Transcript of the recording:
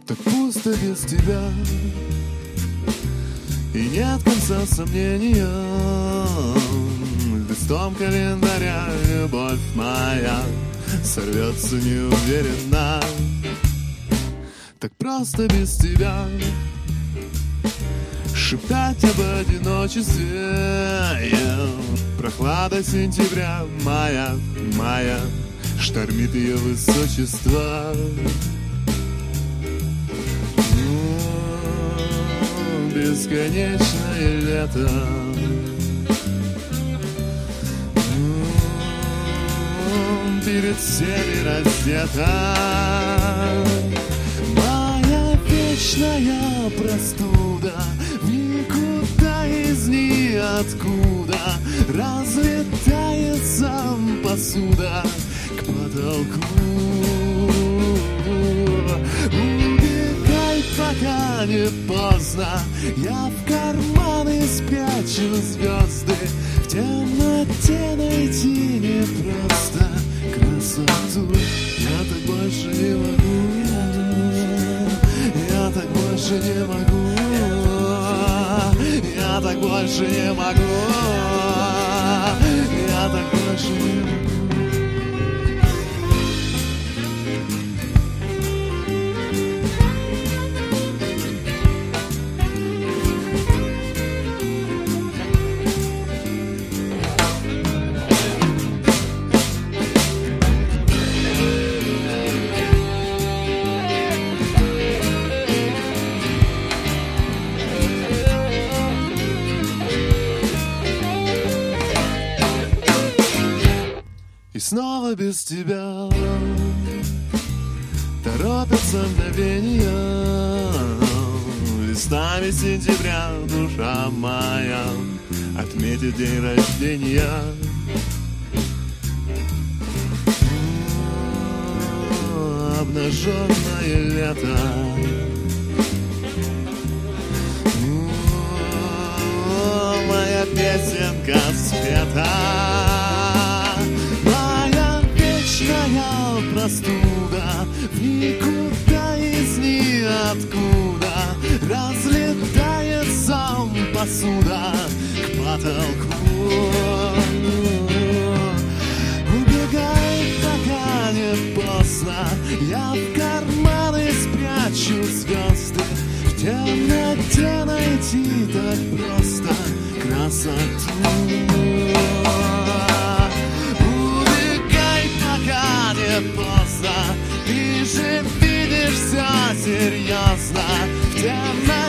Так пусто без тебя, и нет конца сомнениям. Листом календаря любовь моя сорвется неуверенно. Так просто без тебя шептать об одиночестве. Прохлада сентября моя штормит ее высочество. Бесконечное лето, перед всеми раздета. Моя вечная простуда, никуда из ниоткуда разлетается посуда к потолку. Убегай, пока не поздно, я в карманы спрячу звезды. В темноте найти непросто красоту. Я так больше не могу, я так больше не могу, я так больше не могу, я так больше не могу. И снова без тебя торопятся мгновения. Листами сентября душа моя отметит день рождения. Обнаженное лето, моя песенка спета. Вечная простуда, в никуда из ниоткуда разлетается посуда к потолку. Убегай, пока не поздно, я в карманы спрячу звезды. В темноте найти так просто красоту. Не поздно, ты же видишь все серьезно. В темноте